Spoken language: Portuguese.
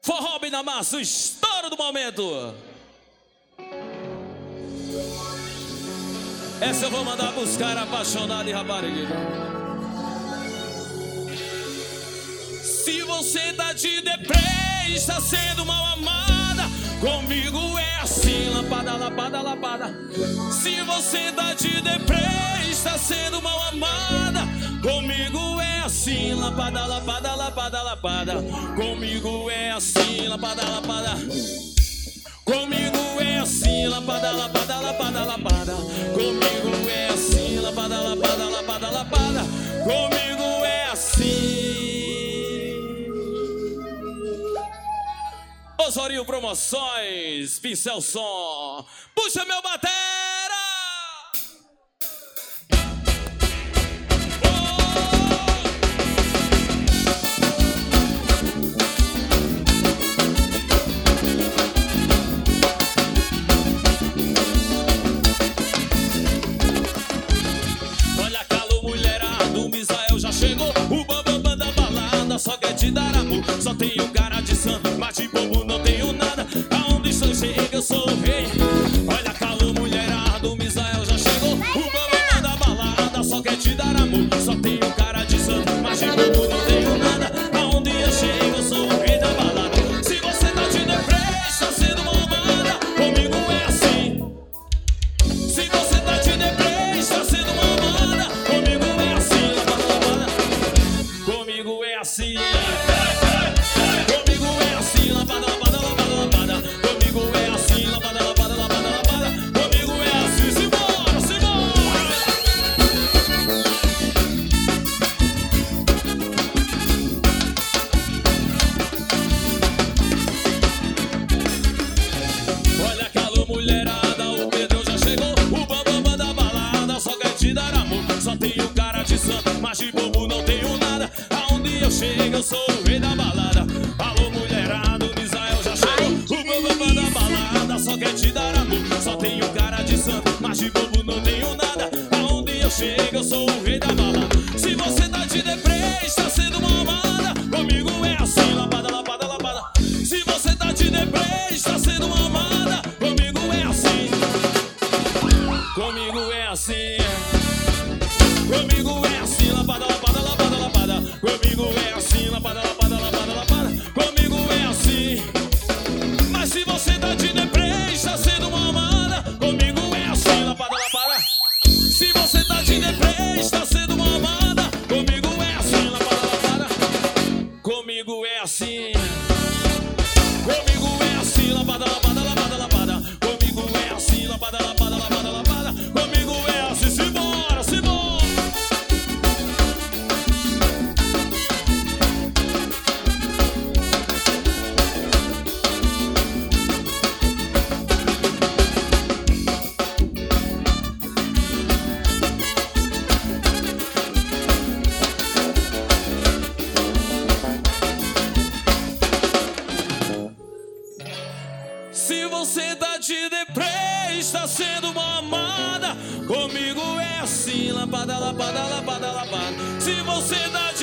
Forró bem na massa, o estouro do momento. Essa eu vou mandar buscar apaixonado e rapariga. Se você tá de deprê, está sendo mal amada, comigo é assim, lapada, lapada, lapada. Se você tá de deprê, está sendo mal amada, comigo é assim, lapada, lapada, lapada, lapada. Comigo é assim, lapada, lapada. Comigo é assim, lapada, lapada, lapada, lapada. Comigo é assim, lapada, lapada, lapada, lapada. Comigo é assim. Osório Promoções, Pincel Som. Puxa meu batera! Só quer te dar amor, só tenho cara de santo, mas de bobo não tenho nada. Aonde estou chega, eu sou o rei. Olha, calor, mulherada, o Misael já chegou. O bambam da balada só quer te dar amor, só tenho cara de santo, mas de bobo não tenho nada. Aonde eu chego, eu sou o rei da balada. Se você tá de deprê, está sendo mal amada, comigo é assim. Se você tá de deprê, está sendo mal amada, comigo é assim. Lapada, lapada. Comigo é assim. Comigo é assim, lapada, lapada, lapada, lapada. Comigo é assim, lapada, lapada, lapada, lapada. Comigo é assim, simbora, simbora. Olha, calor, mulherada, o Pedro já chegou. O bambam da balada só quer te dar amor, só tenho cara de santo, mas de bobo não tenho nada. Aonde eu chego, eu sou o rei da balada. Alô, mulherada, o Misael já chegou. O bambam da balada só quer te dar amor, só tenho cara de santo, mas de bobo não tenho nada. Aonde eu chego, eu sou o rei da balada. Se você tá de deprê, está sendo mal amada, comigo é assim, lapada, lapada, lapada. Se você tá de deprê, está sendo mal amada, comigo é assim. Comigo é assim. Comigo é assim, lapada, lapada, lapada, lapada. Comigo é assim, lapada, lapada, lapada, lapada. Comigo é assim. Mas se você tá de deprê, está sendo mal amada, comigo é assim, lapada, lapada. Se você tá de deprê, está sendo mal amada, comigo é assim, lapada, lapada. Comigo é assim. Comigo é assim, lapada, lapada, lapada, lapada. Comigo é assim, lapada, lapada, lapada, lapada. Comigo é assim, simbora, simbora. Se você tá de deprê, está sendo mal amada, comigo é assim, lapada, lapada, lapada, lapada. Se você tá